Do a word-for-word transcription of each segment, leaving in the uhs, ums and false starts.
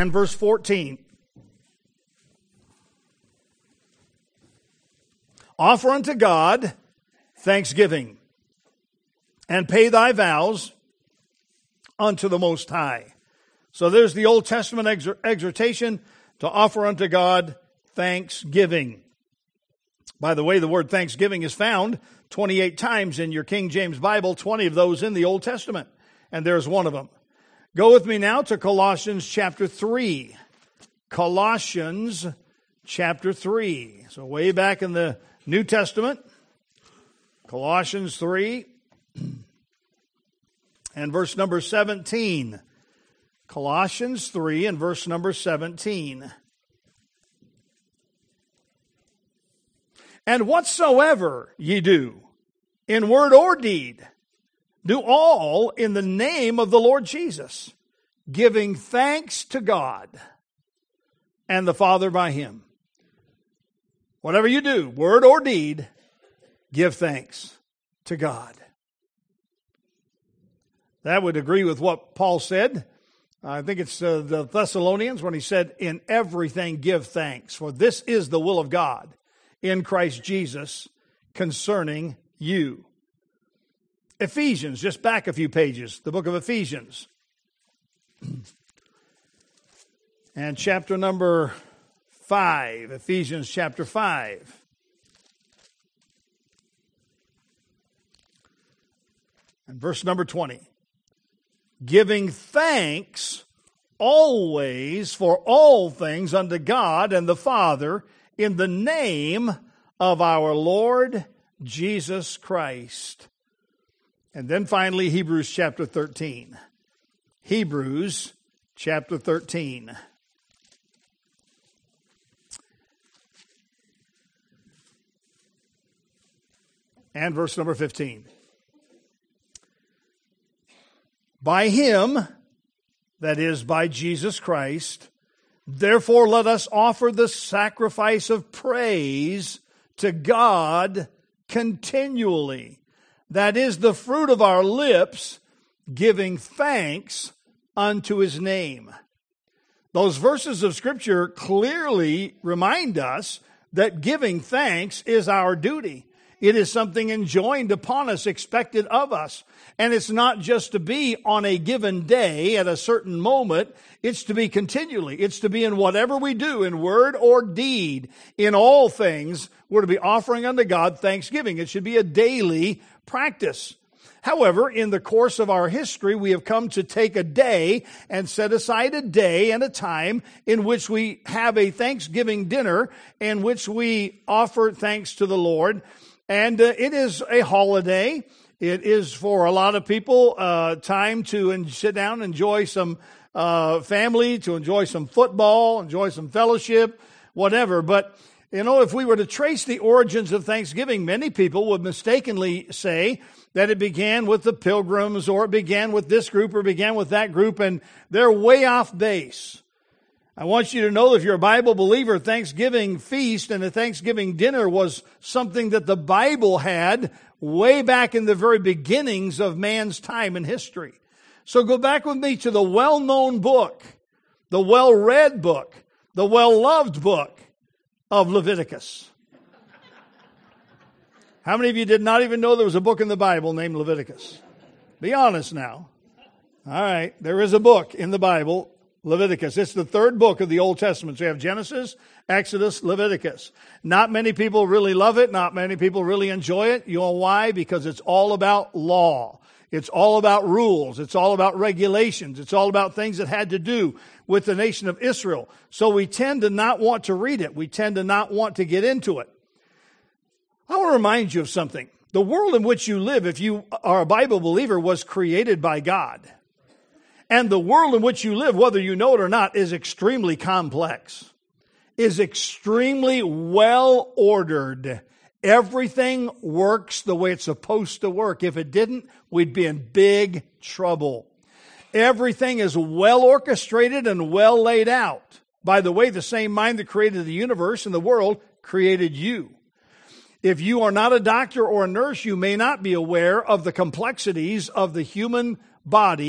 and verse fourteen. Offer unto God thanksgiving, and pay thy vows unto the Most High. So there's the Old Testament exhort- exhortation to offer unto God thanksgiving. By the way, the word thanksgiving is found twenty-eight times in your King James Bible, twenty of those in the Old Testament, and there's one of them. Go with me now to Colossians chapter three. Colossians chapter three. So way back in the New Testament, Colossians three and verse number seventeen. Colossians three and verse number seventeen. And whatsoever ye do, in word or deed, do all in the name of the Lord Jesus, giving thanks to God and the Father by him. Whatever you do, word or deed, give thanks to God. That would agree with what Paul said. I think it's uh, the Thessalonians when he said, in everything give thanks, for this is the will of God in Christ Jesus concerning you. Ephesians, just back a few pages, the book of Ephesians. And chapter number five, Ephesians chapter five. And verse number twenty. Giving thanks always for all things unto God and the Father in the name of our Lord Jesus Christ. And then finally, Hebrews chapter thirteen. Hebrews chapter thirteen. And verse number fifteen. By him, that is, by Jesus Christ, therefore let us offer the sacrifice of praise to God continually. That is the fruit of our lips, giving thanks unto his name. Those verses of Scripture clearly remind us that giving thanks is our duty. It is something enjoined upon us, expected of us. And it's not just to be on a given day at a certain moment. It's to be continually. It's to be in whatever we do, in word or deed. In all things, we're to be offering unto God thanksgiving. It should be a daily practice. However, in the course of our history, we have come to take a day and set aside a day and a time in which we have a Thanksgiving dinner in which we offer thanks to the Lord. And uh, it is a holiday. It is for a lot of people uh, time to en- sit down, enjoy some uh, family, to enjoy some football, enjoy some fellowship, whatever. But, you know, if we were to trace the origins of Thanksgiving, many people would mistakenly say that it began with the Pilgrims, or it began with this group, or began with that group, and they're way off base. I want you to know, if you're a Bible believer, Thanksgiving feast and a Thanksgiving dinner was something that the Bible had way back in the very beginnings of man's time and history. So go back with me to the well-known book, the well-read book, the well-loved book of Leviticus. How many of you did not even know there was a book in the Bible named Leviticus? Be honest now. All right, there is a book in the Bible, Leviticus. It's the third book of the Old Testament. So you have Genesis, Exodus, Leviticus. Not many people really love it. Not many people really enjoy it. You know why? Because it's all about law. It's all about rules. It's all about regulations. It's all about things that had to do with the nation of Israel. So we tend to not want to read it. We tend to not want to get into it. I want to remind you of something. The world in which you live, if you are a Bible believer, was created by God. And the world in which you live, whether you know it or not, is extremely complex, is extremely well ordered. Everything works the way it's supposed to work. If it didn't, we'd be in big trouble. Everything is well orchestrated and well laid out. By the way, the same mind that created the universe and the world created you. If you are not a doctor or a nurse, you may not be aware of the complexities of the human body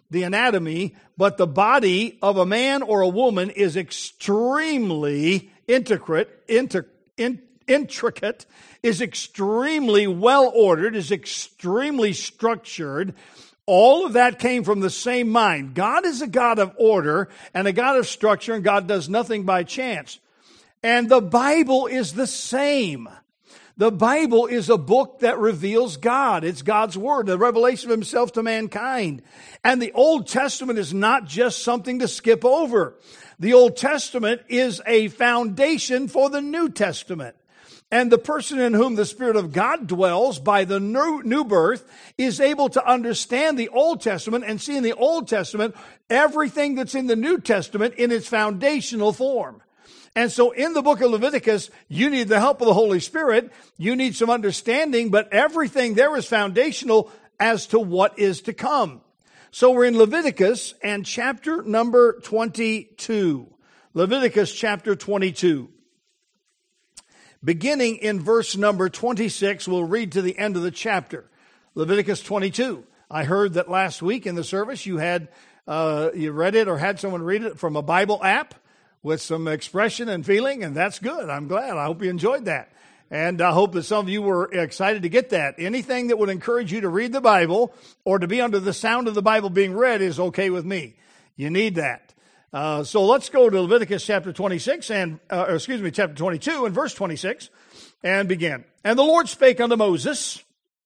the anatomy, but the body of a man or a woman is extremely intricate, inter, in, intricate, is extremely well ordered, is extremely structured. All of that came from the same mind. God is a God of order and a God of structure, and God does nothing by chance. And the Bible is the same. The Bible is a book that reveals God. It's God's Word, the revelation of Himself to mankind. And the Old Testament is not just something to skip over. The Old Testament is a foundation for the New Testament. And the person in whom the Spirit of God dwells by the new, new birth is able to understand the Old Testament and see in the Old Testament everything that's in the New Testament in its foundational form. And so in the book of Leviticus, you need the help of the Holy Spirit. You need some understanding, but everything there is foundational as to what is to come. So we're in Leviticus and chapter number twenty-two. Leviticus chapter twenty-two. Beginning in verse number twenty-six, we'll read to the end of the chapter. Leviticus twenty-two. I heard that last week in the service you had, uh, you read it or had someone read it from a Bible app with some expression and feeling, and that's good. I'm glad. I hope you enjoyed that. And I hope that some of you were excited to get that. Anything that would encourage you to read the Bible or to be under the sound of the Bible being read is okay with me. You need that. Uh, so let's go to Leviticus chapter twenty-six and, uh, or excuse me, chapter twenty-two and verse twenty-six and begin. And the Lord spake unto Moses,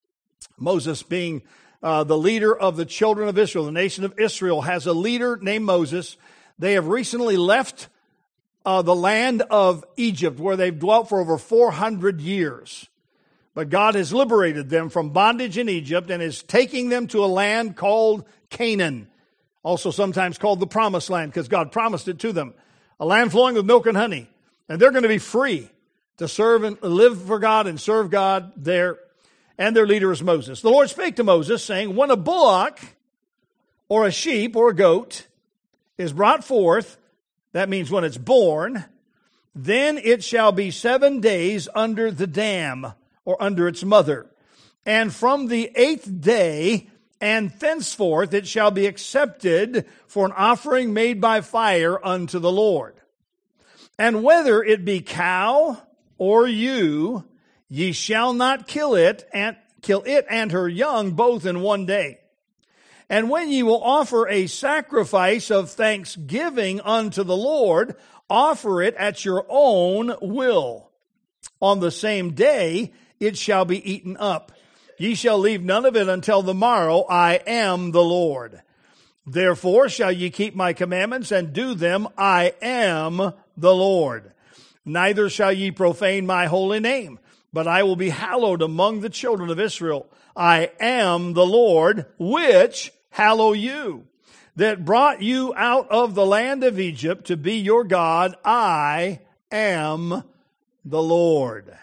Moses being uh, the leader of the children of Israel. The nation of Israel has a leader named Moses. They have recently left uh, the land of Egypt where they've dwelt for over four hundred years. But God has liberated them from bondage in Egypt and is taking them to a land called Canaan. Also sometimes called the Promised Land because God promised it to them. A land flowing with milk and honey. And they're going to be free to serve and live for God and serve God there. And their leader is Moses. The Lord spake to Moses, saying, when a bullock or a sheep or a goat is brought forth, that means when it's born, then it shall be seven days under the dam or under its mother. And from the eighth day and thenceforth it shall be accepted for an offering made by fire unto the Lord. And whether it be cow or ewe, ye shall not kill it and kill it and her young both in one day. And when ye will offer a sacrifice of thanksgiving unto the Lord, offer it at your own will. On the same day it shall be eaten up. Ye shall leave none of it until the morrow. I am the Lord. Therefore shall ye keep my commandments and do them. I am the Lord. Neither shall ye profane my holy name, but I will be hallowed among the children of Israel. I am the Lord, which hallow you, that brought you out of the land of Egypt to be your God. I am the Lord.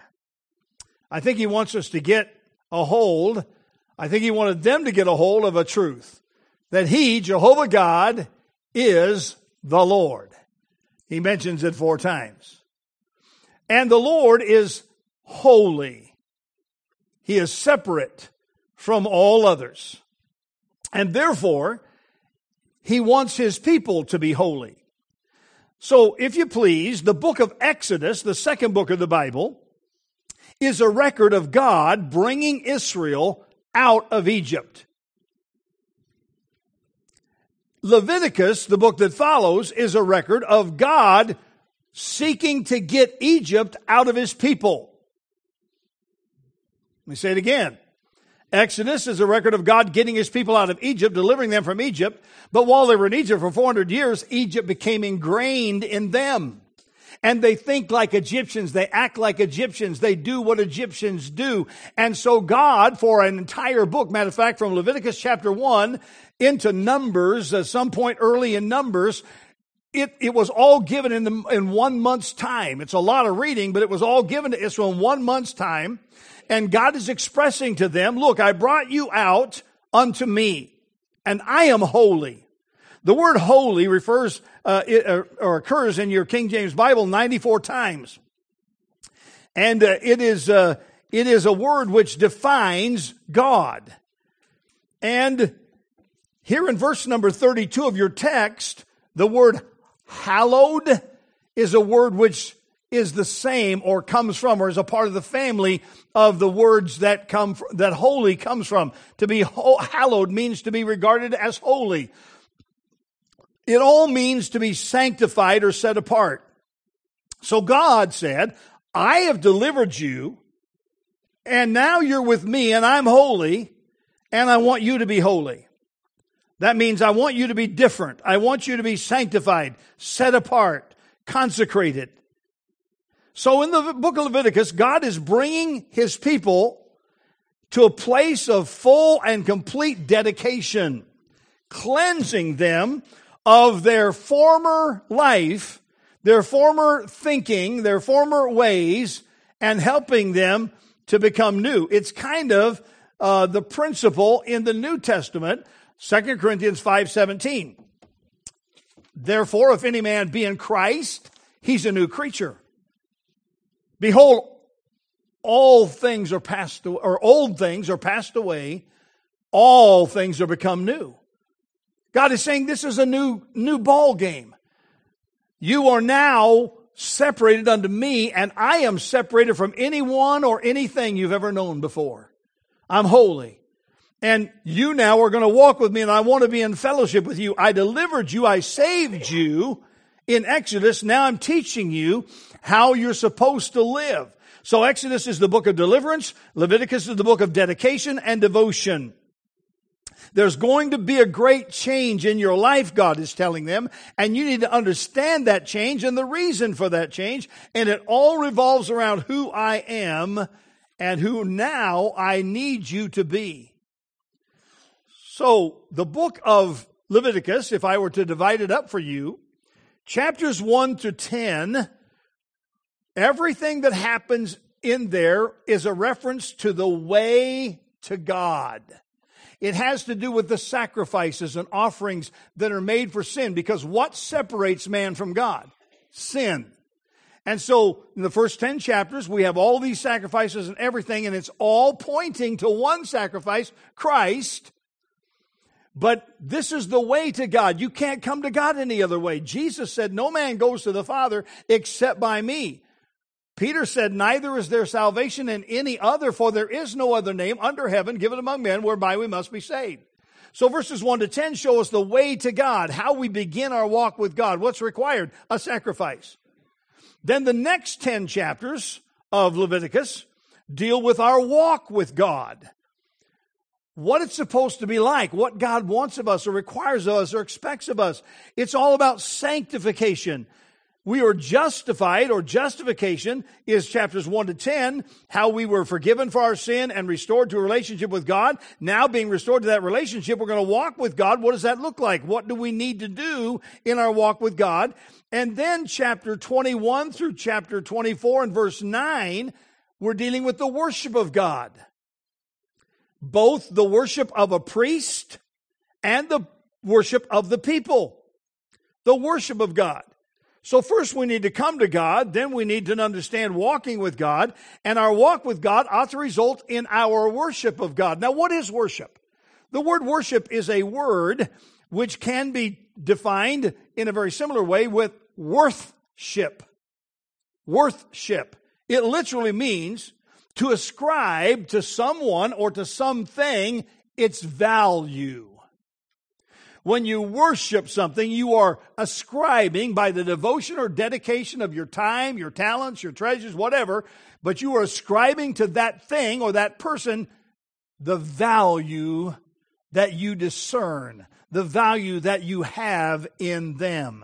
I think he wants us to get a hold. I think he wanted them to get a hold of a truth. That he, Jehovah God, is the Lord. He mentions it four times. And the Lord is holy. He is separate from all others. And therefore, he wants his people to be holy. So, if you please, the book of Exodus, the second book of the Bible, is a record of God bringing Israel out of Egypt. Leviticus, the book that follows, is a record of God seeking to get Egypt out of his people. Let me say it again. Exodus is a record of God getting his people out of Egypt, delivering them from Egypt. But while they were in Egypt for four hundred years, Egypt became ingrained in them. And they think like Egyptians. They act like Egyptians. They do what Egyptians do. And so God, for an entire book, matter of fact, from Leviticus chapter one into Numbers, at some point early in Numbers, it, it was all given in, the, in one month's time. It's a lot of reading, but it was all given to Israel in one month's time. And God is expressing to them, look, I brought you out unto me, and I am holy. The word holy refers uh, it, uh, or occurs in your King James Bible ninety-four times. And uh, it is uh, it is a word which defines God. And Here in verse number thirty-two of your text, the word hallowed is a word which is the same or comes from or is a part of the family of the words that come that holy comes from. To be ho- hallowed means to be regarded as holy. It all means to be sanctified or set apart. So God said, I have delivered you, and now you're with me, and I'm holy, and I want you to be holy. That means I want you to be different. I want you to be sanctified, set apart, consecrated. So in the book of Leviticus, God is bringing His people to a place of full and complete dedication, cleansing them of their former life, their former thinking, their former ways, and helping them to become new. It's kind of uh, the principle in the New Testament, Second Corinthians five seventeen. Therefore, if any man be in Christ, he's a new creature. Behold, all things are passed away, or old things are passed away. All things are become new. God is saying this is a new, new ball game. You are now separated unto me, and I am separated from anyone or anything you've ever known before. I'm holy. And you now are going to walk with me, and I want to be in fellowship with you. I delivered you. I saved you in Exodus. Now I'm teaching you how you're supposed to live. So Exodus is the book of deliverance. Leviticus is the book of dedication and devotion. There's going to be a great change in your life, God is telling them, and you need to understand that change and the reason for that change. And it all revolves around who I am and who now I need you to be. So the book of Leviticus, if I were to divide it up for you, chapters one to ten, everything that happens in there is a reference to the way to God. It has to do with the sacrifices and offerings that are made for sin, because what separates man from God? Sin. And so in the first ten chapters, we have all these sacrifices and everything, and it's all pointing to one sacrifice, Christ. But this is the way to God. You can't come to God any other way. Jesus said, no man goes to the Father except by me. Peter said, neither is there salvation in any other, for there is no other name under heaven given among men whereby we must be saved. So verses one to ten show us the way to God, how we begin our walk with God. What's required? A sacrifice. Then the next ten chapters of Leviticus deal with our walk with God. What it's supposed to be like, what God wants of us or requires of us or expects of us. It's all about sanctification. We are justified, or justification is chapters one to ten, how we were forgiven for our sin and restored to a relationship with God. Now being restored to that relationship, we're going to walk with God. What does that look like? What do we need to do in our walk with God? And then chapter twenty-one through chapter twenty-four and verse nine, we're dealing with the worship of God. Both the worship of a priest and the worship of the people. The worship of God. So first we need to come to God, then we need to understand walking with God, and our walk with God ought to result in our worship of God. Now what is worship? The word worship is a word which can be defined in a very similar way with worthship. Worthship. It literally means to ascribe to someone or to something its value. When you worship something, you are ascribing by the devotion or dedication of your time, your talents, your treasures, whatever, but you are ascribing to that thing or that person the value that you discern, the value that you have in them.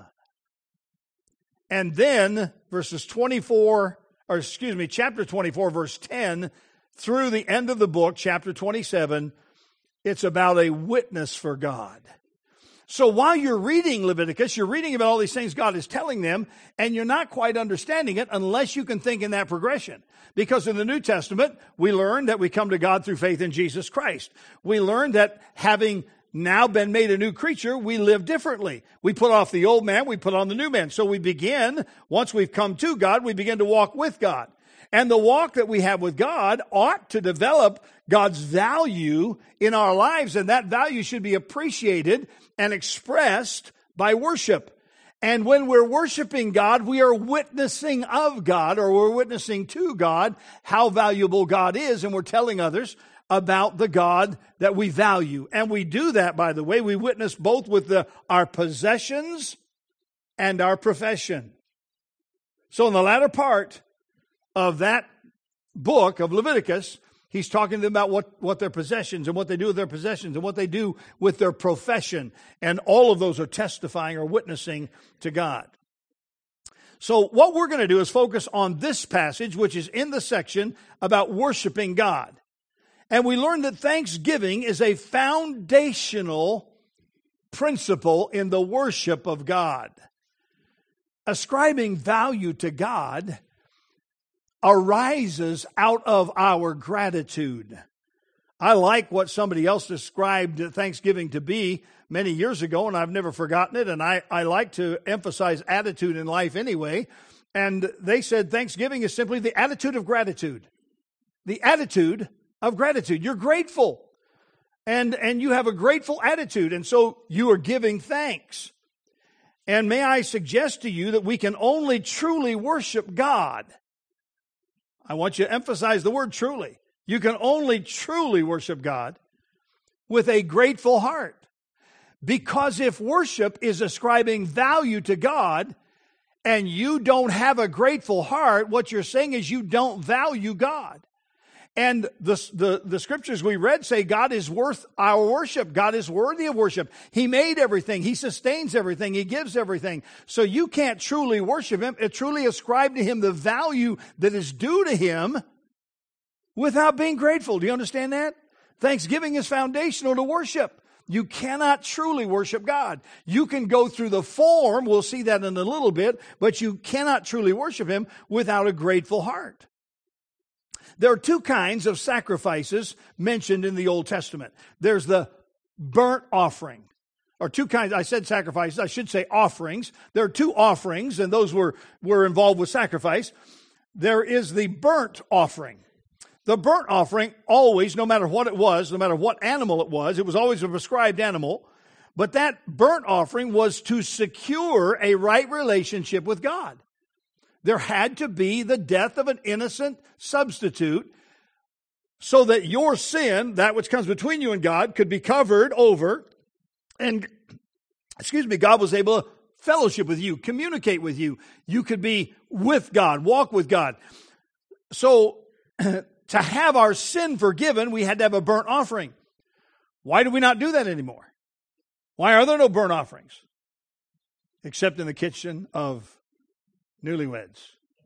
And then verses twenty-four, or excuse me, chapter twenty-four, verse ten, through the end of the book, chapter twenty-seven, it's about a witness for God. So while you're reading Leviticus, you're reading about all these things God is telling them, and you're not quite understanding it unless you can think in that progression. Because in the New Testament, we learn that we come to God through faith in Jesus Christ. We learn that having now been made a new creature, we live differently. We put off the old man, we put on the new man. So we begin, once we've come to God, we begin to walk with God. And the walk that we have with God ought to develop God's value in our lives, and that value should be appreciated and expressed by worship. And when we're worshiping God, we are witnessing of God, or we're witnessing to God how valuable God is, and we're telling others about the God that we value. And we do that, by the way, we witness both with the, our possessions and our profession. So in the latter part of that book of Leviticus, he's talking to them about what, what their possessions and what they do with their possessions and what they do with their profession. And all of those are testifying or witnessing to God. So what we're going to do is focus on this passage, which is in the section about worshiping God. And we learned that thanksgiving is a foundational principle in the worship of God. Ascribing value to God arises out of our gratitude. I like what somebody else described Thanksgiving to be many years ago, and I've never forgotten it, and I, I like to emphasize attitude in life anyway. And they said Thanksgiving is simply the attitude of gratitude. The attitude of gratitude. You're grateful, and, and you have a grateful attitude, and so you are giving thanks. And may I suggest to you that we can only truly worship God. I want you to emphasize the word truly. You can only truly worship God with a grateful heart. Because if worship is ascribing value to God and you don't have a grateful heart, what you're saying is you don't value God. And the, the, the scriptures we read say God is worth our worship. God is worthy of worship. He made everything. He sustains everything. He gives everything. So you can't truly worship Him, truly ascribe to Him the value that is due to Him without being grateful. Do you understand that? Thanksgiving is foundational to worship. You cannot truly worship God. You can go through the form, we'll see that in a little bit, but you cannot truly worship Him without a grateful heart. There are two kinds of sacrifices mentioned in the Old Testament. There's the burnt offering, or two kinds, I said sacrifices, I should say offerings. There are two offerings, and those were, were involved with sacrifice. There is the burnt offering. The burnt offering always, no matter what it was, no matter what animal it was, it was always a prescribed animal, but that burnt offering was to secure a right relationship with God. There had to be the death of an innocent substitute so that your sin, that which comes between you and God, could be covered over. And, excuse me, God was able to fellowship with you, communicate with you. You could be with God, walk with God. So, to have our sin forgiven, we had to have a burnt offering. Why do we not do that anymore? Why are there no burnt offerings? Except in the kitchen of newlyweds,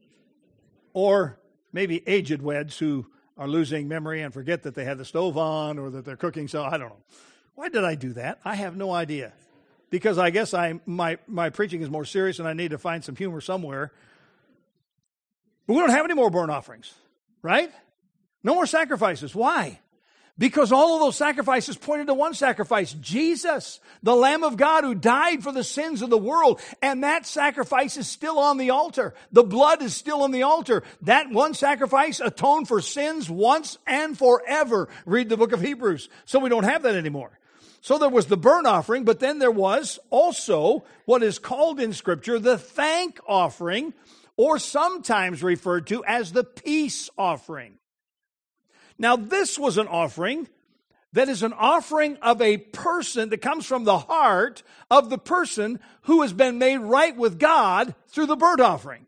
or maybe aged weds who are losing memory and forget that they had the stove on or that they're cooking. So I don't know. Why did I do that? I have no idea. Because I guess I my my preaching is more serious and I need to find some humor somewhere. But we don't have any more burnt offerings, right? No more sacrifices. Why? Because all of those sacrifices pointed to one sacrifice, Jesus, the Lamb of God who died for the sins of the world. And that sacrifice is still on the altar. The blood is still on the altar. That one sacrifice atoned for sins once and forever. Read the book of Hebrews. So we don't have that anymore. So there was the burnt offering, but then there was also what is called in Scripture the thank offering, or sometimes referred to as the peace offering. Now, this was an offering that is an offering of a person that comes from the heart of the person who has been made right with God through the burnt offering.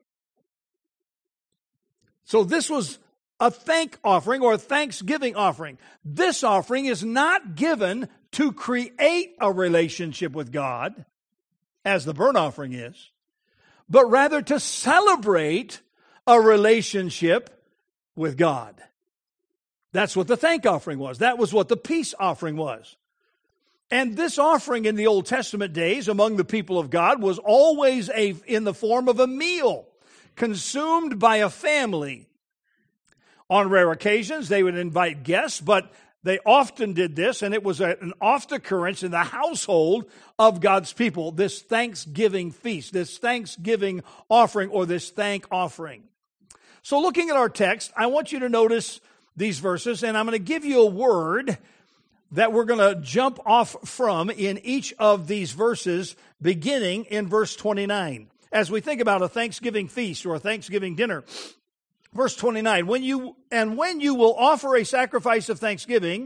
So this was a thank offering or a thanksgiving offering. This offering is not given to create a relationship with God, as the burnt offering is, but rather to celebrate a relationship with God. That's what the thank offering was. That was what the peace offering was. And this offering in the Old Testament days among the people of God was always a, in the form of a meal consumed by a family. On rare occasions, they would invite guests, but they often did this, and it was a, an oft occurrence in the household of God's people, this Thanksgiving feast, this Thanksgiving offering, or this thank offering. So looking at our text, I want you to notice these verses, and I'm going to give you a word that we're going to jump off from in each of these verses, beginning in verse twenty-nine. As we think about a Thanksgiving feast or a Thanksgiving dinner, verse twenty-nine, when you and when you will offer a sacrifice of thanksgiving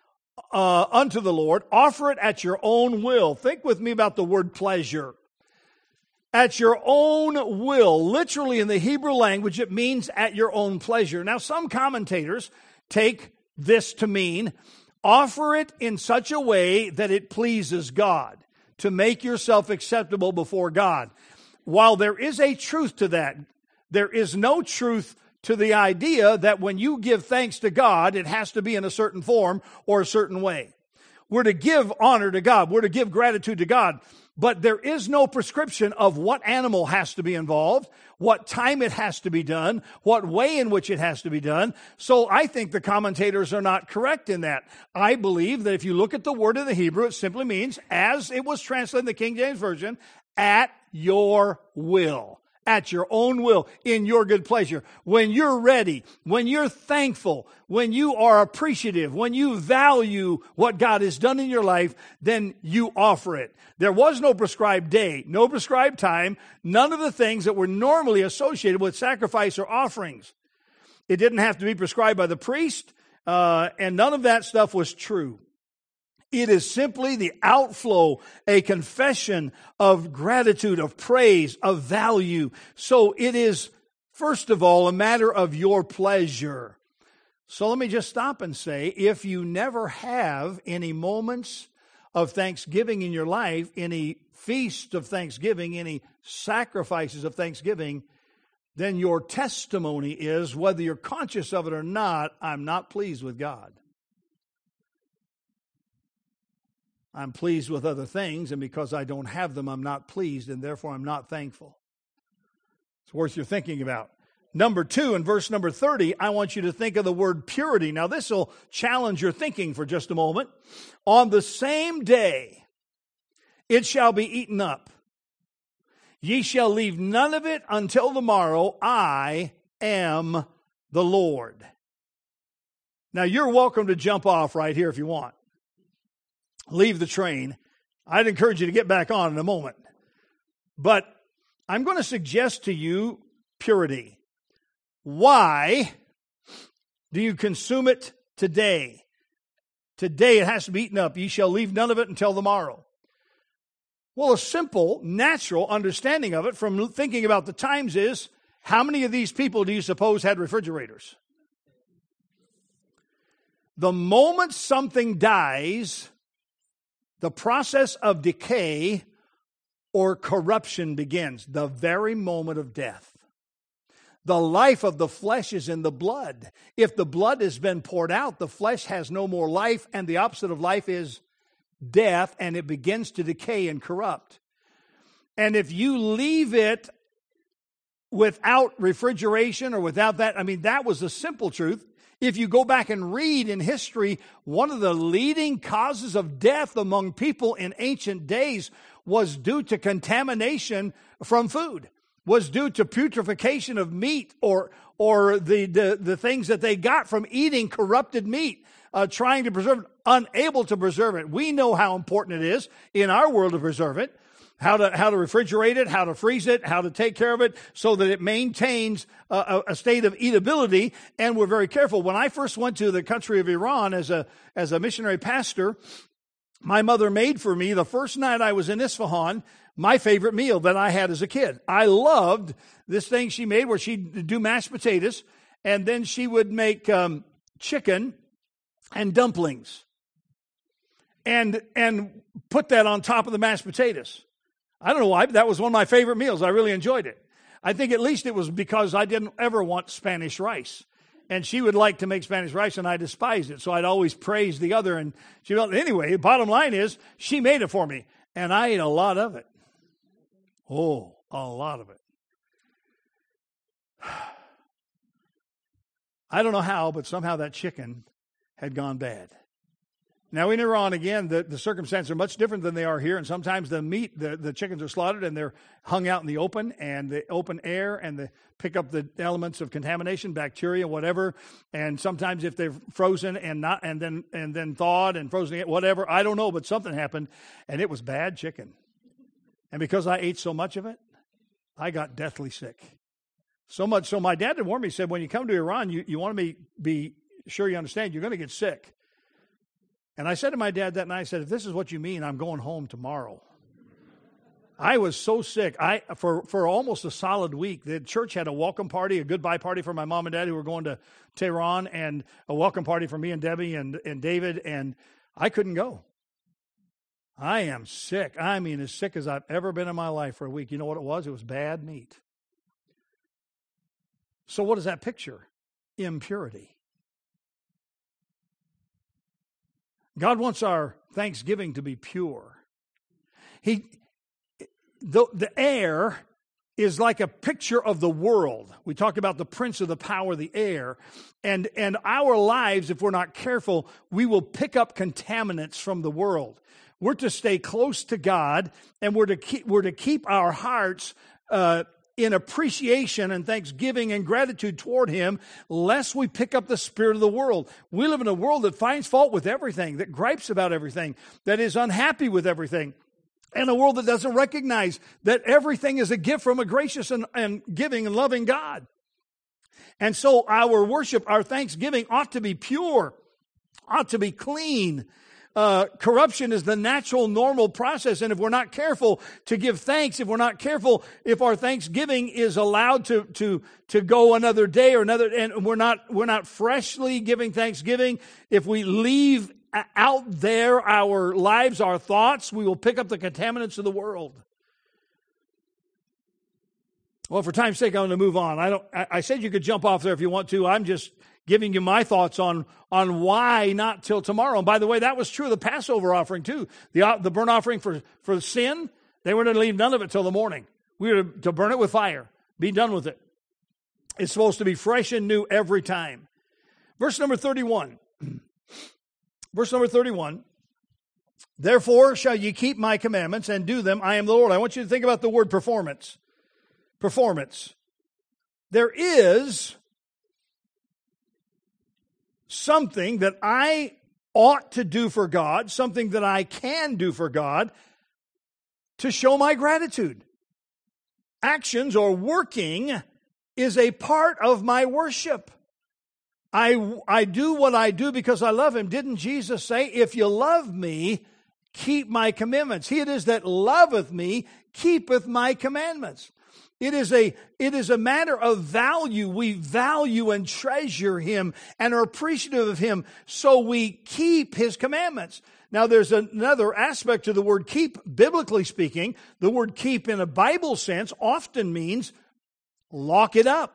uh, unto the Lord, offer it at your own will. Think with me about the word pleasure. At your own will. Literally in the Hebrew language, it means at your own pleasure. Now, some commentators take this to mean offer it in such a way that it pleases God, to make yourself acceptable before God. While there is a truth to that, there is no truth to the idea that when you give thanks to God, it has to be in a certain form or a certain way. We're to give honor to God. We're to give gratitude to God. But there is no prescription of what animal has to be involved, what time it has to be done, what way in which it has to be done. So I think the commentators are not correct in that. I believe that if you look at the word in the Hebrew, it simply means, as it was translated in the King James Version, at your will. At your own will, in your good pleasure. When you're ready, when you're thankful, when you are appreciative, when you value what God has done in your life, then you offer it. There was no prescribed day, no prescribed time, none of the things that were normally associated with sacrifice or offerings. It didn't have to be prescribed by the priest, uh, and none of that stuff was true. It is simply the outflow, a confession of gratitude, of praise, of value. So it is, first of all, a matter of your pleasure. So let me just stop and say, if you never have any moments of thanksgiving in your life, any feast of thanksgiving, any sacrifices of thanksgiving, then your testimony is, whether you're conscious of it or not, I'm not pleased with God. I'm pleased with other things, and because I don't have them, I'm not pleased, and therefore I'm not thankful. It's worth your thinking about. Number two, in verse number thirty, I want you to think of the word purity. Now, this will challenge your thinking for just a moment. On the same day, it shall be eaten up. Ye shall leave none of it until the morrow. I am the Lord. Now, you're welcome to jump off right here if you want. Leave the train. I'd encourage you to get back on in a moment. But I'm going to suggest to you purity. Why do you consume it today? Today it has to be eaten up. Ye shall leave none of it until the morrow. Well, a simple, natural understanding of it from thinking about the times is, how many of these people do you suppose had refrigerators? The moment something dies, the process of decay or corruption begins, the very moment of death. The life of the flesh is in the blood. If the blood has been poured out, the flesh has no more life, and the opposite of life is death, and it begins to decay and corrupt. And if you leave it without refrigeration or without that, I mean, that was the simple truth. If you go back and read in history, one of the leading causes of death among people in ancient days was due to contamination from food, was due to putrefaction of meat or or the, the, the things that they got from eating corrupted meat, uh, trying to preserve it, unable to preserve it. We know how important it is in our world to preserve it. How to how to refrigerate it, how to freeze it, how to take care of it so that it maintains a, a state of eatability. And we're very careful. When I first went to the country of Iran as a as a missionary pastor, my mother made for me the first night I was in Isfahan my favorite meal that I had as a kid. I loved this thing she made where she'd do mashed potatoes, and then she would make um, chicken and dumplings, and and put that on top of the mashed potatoes. I don't know why, but that was one of my favorite meals. I really enjoyed it. I think at least it was because I didn't ever want Spanish rice. And she would like to make Spanish rice, and I despised it. So I'd always praise the other. And she, anyway, the bottom line is, she made it for me. And I ate a lot of it. Oh, a lot of it. I don't know how, but somehow that chicken had gone bad. Now in Iran, again, the, the circumstances are much different than they are here, and sometimes the meat, the, the chickens are slaughtered and they're hung out in the open and the open air, and they pick up the elements of contamination, bacteria, whatever. And sometimes if they're frozen and not and then and then thawed and frozen, whatever, I don't know, but something happened, and it was bad chicken. And because I ate so much of it, I got deathly sick. So much so my dad had warned me, he said, when you come to Iran, you, you want to be, be sure you understand, you're going to get sick. And I said to my dad that night, I said, if this is what you mean, I'm going home tomorrow. I was so sick. I for, for almost a solid week, the church had a welcome party, a goodbye party for my mom and dad who were going to Tehran, and a welcome party for me and Debbie and, and David, and I couldn't go. I am sick. I mean, as sick as I've ever been in my life for a week. You know what it was? It was bad meat. So what does that picture? Impurity. God wants our thanksgiving to be pure. He, the, the air is like a picture of the world. We talked about the prince of the power of the air. And, and our lives, if we're not careful, we will pick up contaminants from the world. We're to stay close to God, and we're to keep, we're to keep our hearts uh, in appreciation and thanksgiving and gratitude toward Him, lest we pick up the spirit of the world. We live in a world that finds fault with everything, that gripes about everything, that is unhappy with everything, and a world that doesn't recognize that everything is a gift from a gracious and, and giving and loving God. And so our worship, our thanksgiving ought to be pure, ought to be clean. Uh, corruption is the natural, normal process, and if we're not careful to give thanks, if we're not careful, if our thanksgiving is allowed to to to go another day or another, and we're not we're not freshly giving thanksgiving, if we leave out there our lives, our thoughts, we will pick up the contaminants of the world. Well, for time's sake, I'm going to move on. I don't. I, I said you could jump off there if you want to. I'm just giving you my thoughts on, on why not till tomorrow. And by the way, that was true of the Passover offering too. The, the burnt offering for, for sin, they were to leave none of it till the morning. We were to, to burn it with fire. Be done with it. It's supposed to be fresh and new every time. Verse number thirty-one. Verse number thirty-one. Therefore shall ye keep my commandments and do them. I am the Lord. I want you to think about the word performance. Performance. There is something that I ought to do for God, something that I can do for God to show my gratitude. Actions or working is a part of my worship. I, I do what I do because I love Him. Didn't Jesus say, if you love me, keep my commandments? He it is that loveth me, keepeth my commandments. It is a, it is a matter of value. We value and treasure Him and are appreciative of Him, so we keep His commandments. Now, there's another aspect to the word keep. Biblically speaking, the word keep in a Bible sense often means lock it up,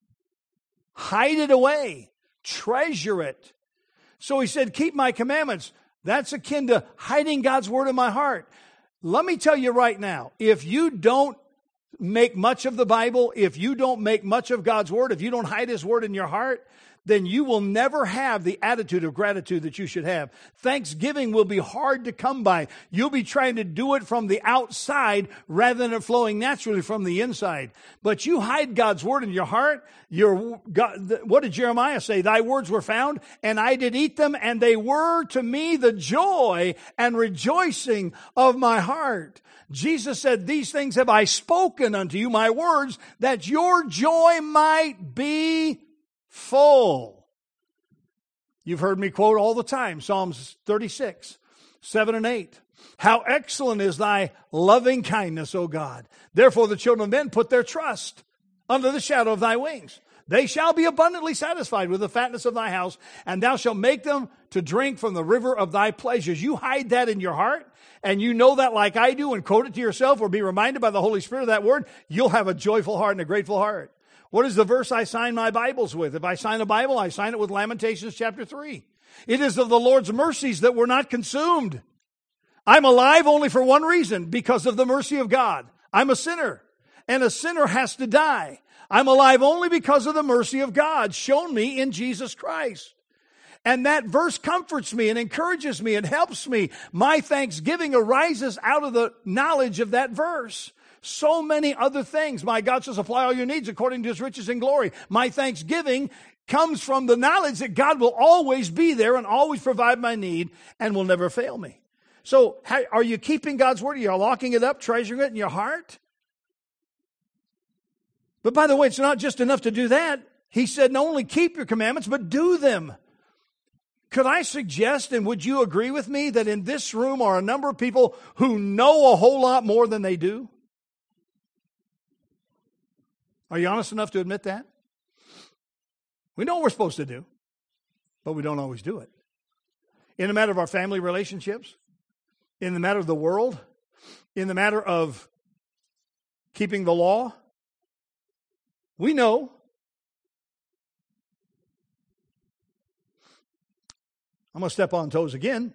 hide it away, treasure it. So He said, keep my commandments. That's akin to hiding God's word in my heart. Let me tell you right now, if you don't make much of the Bible, if you don't make much of God's word, if you don't hide His word in your heart, then you will never have the attitude of gratitude that you should have. Thanksgiving will be hard to come by. You'll be trying to do it from the outside rather than it flowing naturally from the inside. But you hide God's word in your heart. Your God, what did Jeremiah say? Thy words were found, and I did eat them, and they were to me the joy and rejoicing of my heart. Jesus said, these things have I spoken unto you, my words, that your joy might be full. You've heard me quote all the time, Psalms thirty-six, seven and eight. How excellent is thy loving kindness, O God. Therefore the children of men put their trust under the shadow of thy wings. They shall be abundantly satisfied with the fatness of thy house, and thou shalt make them to drink from the river of thy pleasures. You hide that in your heart, and you know that like I do, and quote it to yourself or be reminded by the Holy Spirit of that word, you'll have a joyful heart and a grateful heart. What is the verse I sign my Bibles with? If I sign a Bible, I sign it with Lamentations chapter three. It is of the Lord's mercies that we're not consumed. I'm alive only for one reason, because of the mercy of God. I'm a sinner, and a sinner has to die. I'm alive only because of the mercy of God shown me in Jesus Christ. And that verse comforts me and encourages me and helps me. My thanksgiving arises out of the knowledge of that verse. So many other things. My God shall supply all your needs according to his riches and glory. My thanksgiving comes from the knowledge that God will always be there and always provide my need and will never fail me. So how, are you keeping God's word? Are you locking it up, treasuring it in your heart? But by the way, it's not just enough to do that. He said, not only keep your commandments, but do them. Could I suggest, and would you agree with me, that in this room are a number of people who know a whole lot more than they do? Are you honest enough to admit that? We know what we're supposed to do, but we don't always do it. In the matter of our family relationships, in the matter of the world, in the matter of keeping the law, we know. I'm going to step on toes again.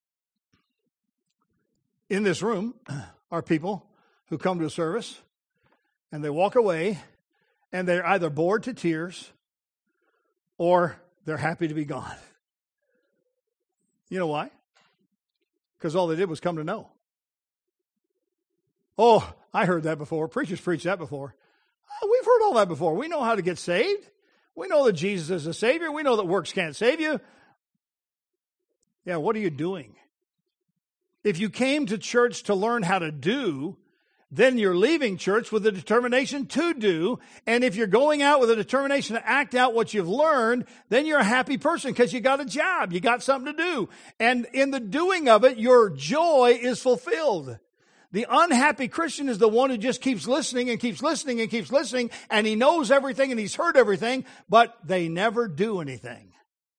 In this room are people who come to a service and they walk away and they're either bored to tears or they're happy to be gone. You know why? Because all they did was come to know. Oh, I heard that before. Preachers preached that before. Oh, we've heard all that before. We know how to get saved. We know that Jesus is a Savior. We know that works can't save you. Yeah, what are you doing? If you came to church to learn how to do, then you're leaving church with a determination to do. And if you're going out with a determination to act out what you've learned, then you're a happy person because you got a job. You got something to do. And in the doing of it, your joy is fulfilled. The unhappy Christian is the one who just keeps listening and keeps listening and keeps listening, and he knows everything and he's heard everything, but they never do anything.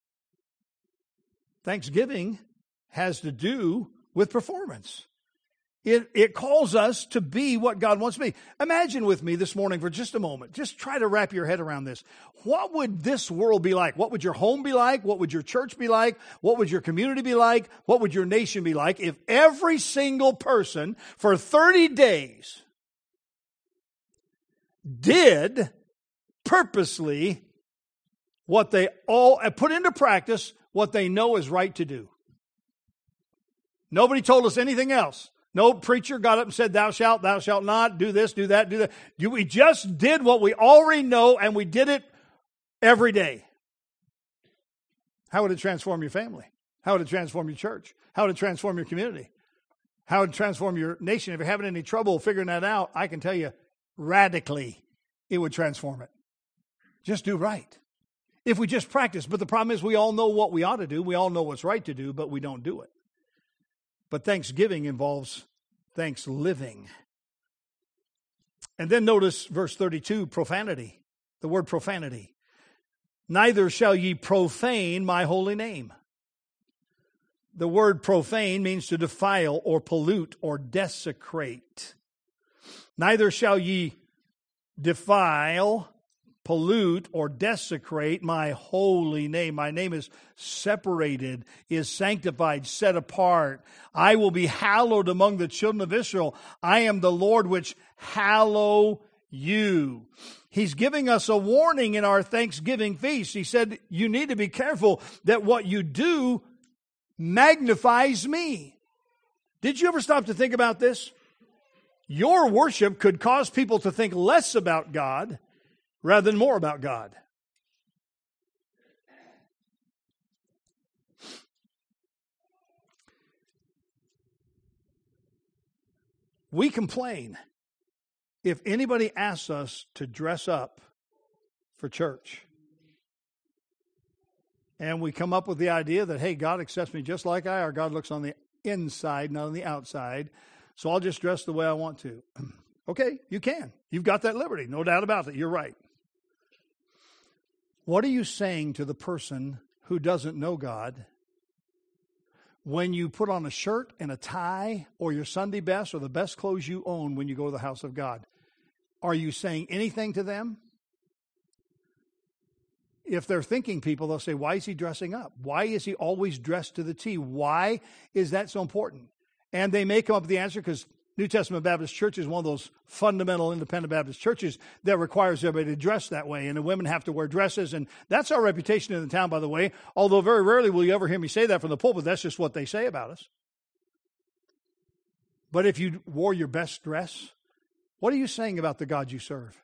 Thanksgiving has to do with performance. It, it calls us to be what God wants to be. Imagine with me this morning for just a moment. Just try to wrap your head around this. What would this world be like? What would your home be like? What would your church be like? What would your community be like? What would your nation be like if every single person for thirty days did purposely what they all put into practice what they know is right to do? Nobody told us anything else. No preacher got up and said, thou shalt, thou shalt not, do this, do that, do that. We just did what we already know, and we did it every day. How would it transform your family? How would it transform your church? How would it transform your community? How would it transform your nation? If you're having any trouble figuring that out, I can tell you radically it would transform it. Just do right. If we just practice. But the problem is we all know what we ought to do. We all know what's right to do, but we don't do it. But thanksgiving involves thanks living. And then notice verse thirty-two, profanity. The word profanity. Neither shall ye profane my holy name. The word profane means to defile or pollute or desecrate. Neither shall ye defile, pollute, or desecrate my holy name. My name is separated, is sanctified, set apart. I will be hallowed among the children of Israel. I am the Lord which hallow you. He's giving us a warning in our Thanksgiving feast. He said, you need to be careful that what you do magnifies me. Did you ever stop to think about this? Your worship could cause people to think less about God rather than more about God. We complain if anybody asks us to dress up for church. And we come up with the idea that, hey, God accepts me just like I are. God looks on the inside, not on the outside. So I'll just dress the way I want to. Okay, you can. You've got that liberty. No doubt about it. You're right. What are you saying to the person who doesn't know God when you put on a shirt and a tie or your Sunday best or the best clothes you own when you go to the house of God? Are you saying anything to them? If they're thinking people, they'll say, why is he dressing up? Why is he always dressed to the T? Why is that so important? And they may come up with the answer because New Testament Baptist Church is one of those fundamental independent Baptist churches that requires everybody to dress that way. And the women have to wear dresses. And that's our reputation in the town, by the way. Although very rarely will you ever hear me say that from the pulpit. That's just what they say about us. But if you wore your best dress, what are you saying about the God you serve?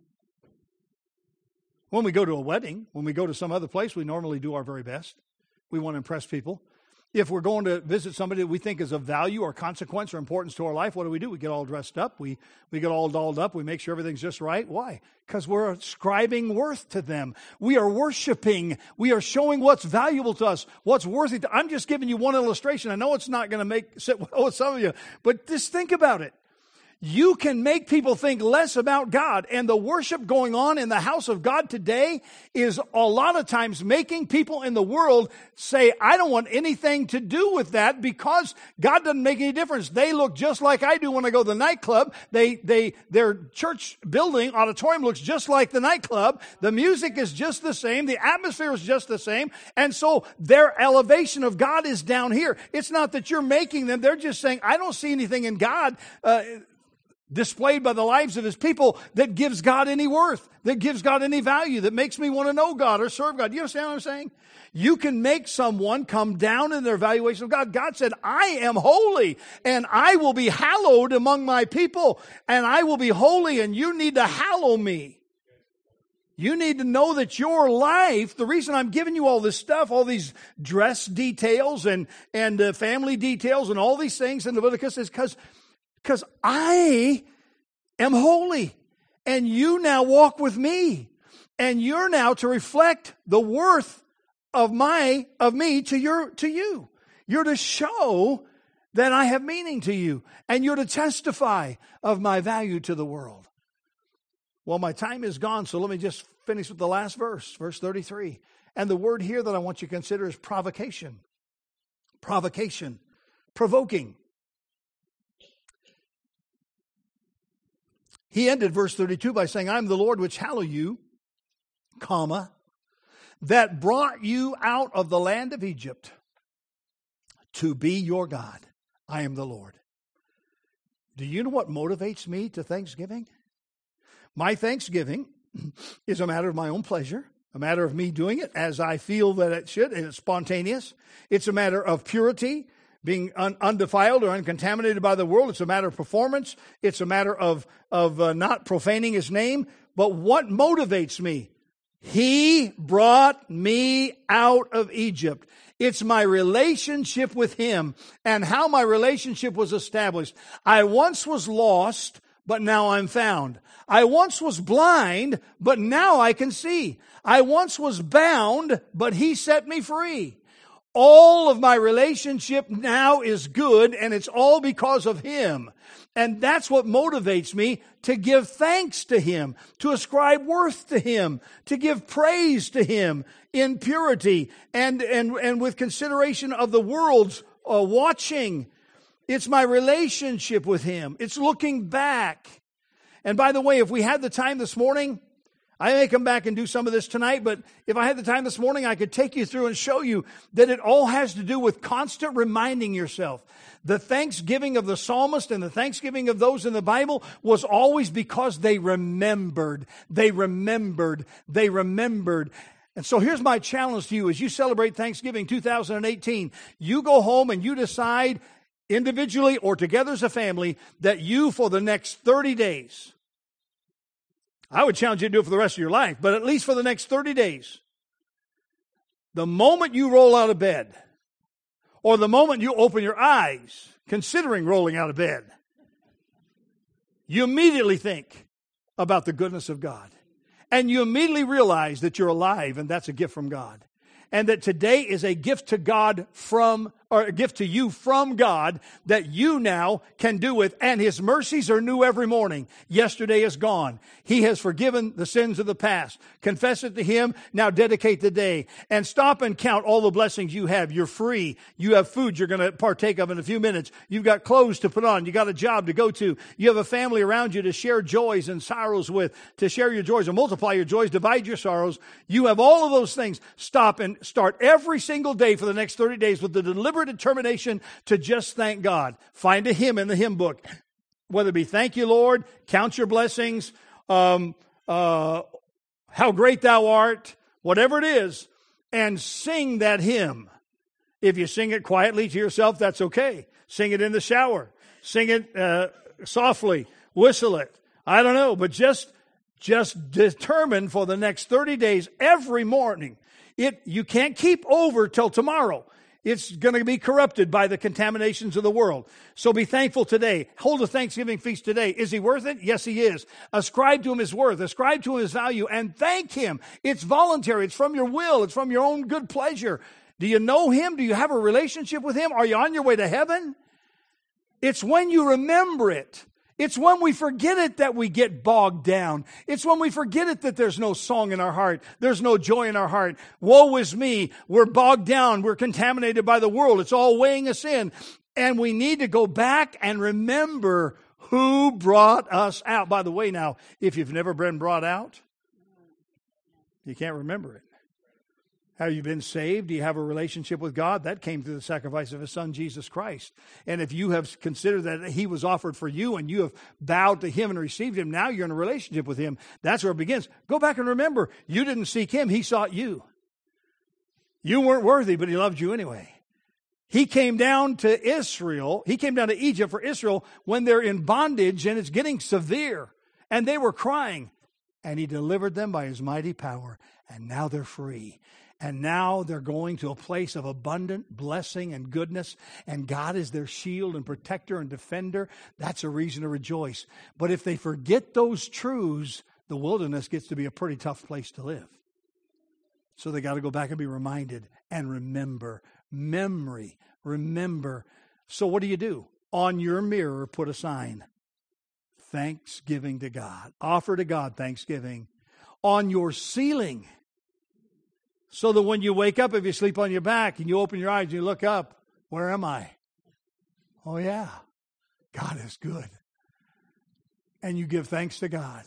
When we go to a wedding, when we go to some other place, we normally do our very best. We want to impress people. If we're going to visit somebody that we think is of value or consequence or importance to our life, what do we do? We get all dressed up. We, we get all dolled up. We make sure everything's just right. Why? Because we're ascribing worth to them. We are worshiping. We are showing what's valuable to us, what's worthy to. I'm just giving you one illustration. I know it's not going to make sit well with some of you, but just think about it. You can make people think less about God. And the worship going on in the house of God today is a lot of times making people in the world say, I don't want anything to do with that because God doesn't make any difference. They look just like I do when I go to the nightclub. They, they, their church building, auditorium looks just like the nightclub. The music is just the same. The atmosphere is just the same. And so their elevation of God is down here. It's not that you're making them. They're just saying, I don't see anything in God, uh, displayed by the lives of His people that gives God any worth, that gives God any value, that makes me want to know God or serve God. You understand what I'm saying? You can make someone come down in their evaluation of God. God said, I am holy and I will be hallowed among my people and I will be holy and you need to hallow me. You need to know that your life, the reason I'm giving you all this stuff, all these dress details and, and uh, family details and all these things in Leviticus is because Because I am holy, and you now walk with me, and you're now to reflect the worth of my of me to your to you. You're to show that I have meaning to you, and you're to testify of my value to the world. Well, my time is gone, so let me just finish with the last verse, verse thirty-three. And the word here that I want you to consider is provocation. Provocation. Provoking. He ended verse thirty-two by saying, I am the Lord which hallow you, comma, that brought you out of the land of Egypt to be your God. I am the Lord. Do you know what motivates me to thanksgiving? My thanksgiving is a matter of my own pleasure, a matter of me doing it as I feel that it should, and it's spontaneous. It's a matter of purity, being un- undefiled or uncontaminated by the world. It's a matter of performance. It's a matter of, of uh, not profaning His name. But what motivates me? He brought me out of Egypt. It's my relationship with Him and how my relationship was established. I once was lost, but now I'm found. I once was blind, but now I can see. I once was bound, but He set me free. All of my relationship now is good, and it's all because of Him. And that's what motivates me to give thanks to Him, to ascribe worth to Him, to give praise to Him in purity and, and, and with consideration of the world's uh, watching. It's my relationship with Him. It's looking back. And by the way, if we had the time this morning, I may come back and do some of this tonight, but if I had the time this morning, I could take you through and show you that it all has to do with constant reminding yourself. The thanksgiving of the psalmist and the thanksgiving of those in the Bible was always because they remembered, they remembered, they remembered. And so here's my challenge to you as you celebrate Thanksgiving two thousand eighteen. You go home and you decide individually or together as a family that you for the next thirty days, I would challenge you to do it for the rest of your life, but at least for the next thirty days. The moment you roll out of bed, or the moment you open your eyes, considering rolling out of bed, you immediately think about the goodness of God. And you immediately realize that you're alive, and that's a gift from God. And that today is a gift to God from, or a gift to you from God that you now can do with. And His mercies are new every morning. Yesterday is gone. He has forgiven the sins of the past. Confess it to Him. Now dedicate the day. And stop and count all the blessings you have. You're free. You have food you're going to partake of in a few minutes. You've got clothes to put on. You got a job to go to. You have a family around you to share joys and sorrows with, to share your joys and multiply your joys, divide your sorrows. You have all of those things. Stop and start every single day for the next thirty days with the deliberate determination to just thank God. Find a hymn in the hymn book. whether it be thank you, Lord, count your blessings, um, uh, how great thou art, whatever it is, and sing that hymn. If you sing it quietly to yourself, that's okay. Sing it in the shower. Sing it uh, softly. Whistle it. I don't know, but just just determine for the next thirty days, every morning. It you can't keep over till tomorrow. It's going to be corrupted by the contaminations of the world. So be thankful today. Hold a Thanksgiving feast today. Is he worth it? Yes, he is. Ascribe to him his worth. Ascribe to him his value and thank him. It's voluntary. It's from your will. It's from your own good pleasure. Do you know him? Do you have a relationship with him? Are you on your way to heaven? It's when you remember it. It's when we forget it that we get bogged down. It's when we forget it that there's no song in our heart. There's no joy in our heart. Woe is me. We're bogged down. We're contaminated by the world. It's all weighing us in. And we need to go back and remember who brought us out. By the way, now, if you've never been brought out, you can't remember it. Have you been saved? Do you have a relationship with God? That came through the sacrifice of his son, Jesus Christ. And if you have considered that he was offered for you and you have bowed to him and received him, now you're in a relationship with him. That's where it begins. Go back and remember, you didn't seek him. He sought you. You weren't worthy, but he loved you anyway. He came down to Israel. He came down to Egypt for Israel when they're in bondage and it's getting severe. And they were crying. And he delivered them by his mighty power. And now they're free. And now they're going to a place of abundant blessing and goodness. And God is their shield and protector and defender. That's a reason to rejoice. But if they forget those truths, the wilderness gets to be a pretty tough place to live. So they got to go back and be reminded and remember. Memory. Remember. So what do you do? On your mirror, put a sign. Thanksgiving to God. Offer to God thanksgiving. On your ceiling. So that when you wake up, if you sleep on your back and you open your eyes and you look up, where am I? Oh yeah, God is good. And you give thanks to God.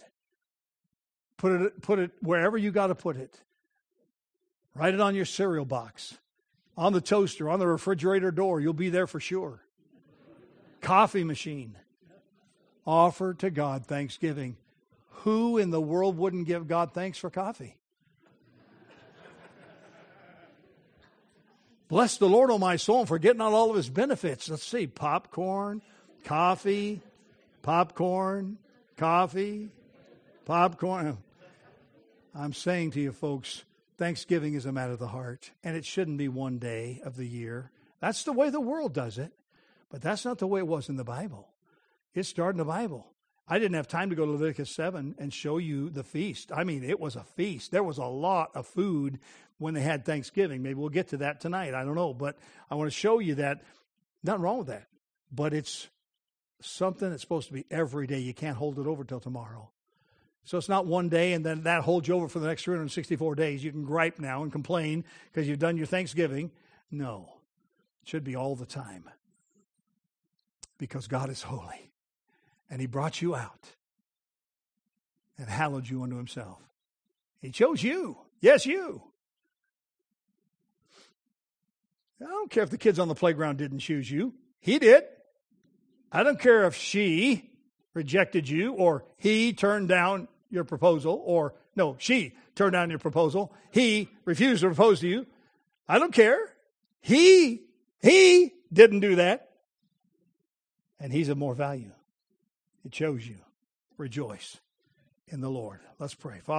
Put it, put it wherever you got to put it. Write it on your cereal box, on the toaster, on the refrigerator door. You'll be there for sure. Coffee machine. Offer to God thanksgiving. Who in the world wouldn't give God thanks for coffee? Bless the Lord, O my soul, and forget not all of his benefits. Let's see, popcorn, coffee, popcorn, coffee, popcorn. I'm saying to you folks, Thanksgiving is a matter of the heart, and it shouldn't be one day of the year. That's the way the world does it, but that's not the way it was in the Bible. It started in the Bible. I didn't have time to go to Leviticus seven and show you the feast. I mean, it was a feast. There was a lot of food when they had Thanksgiving. Maybe we'll get to that tonight. I don't know. But I want to show you that. Nothing wrong with that. But it's something that's supposed to be every day. You can't hold it over till tomorrow. So it's not one day and then that holds you over for the next three hundred sixty-four days. You can gripe now and complain because you've done your Thanksgiving. No. It should be all the time. Because God is holy. And he brought you out and hallowed you unto himself. He chose you. Yes, you. I don't care if the kids on the playground didn't choose you. He did. I don't care if she rejected you or he turned down your proposal or, no, she turned down your proposal. He refused to propose to you. I don't care. He, he didn't do that. And he's of more value. He chose you. Rejoice in the Lord. Let's pray. Father,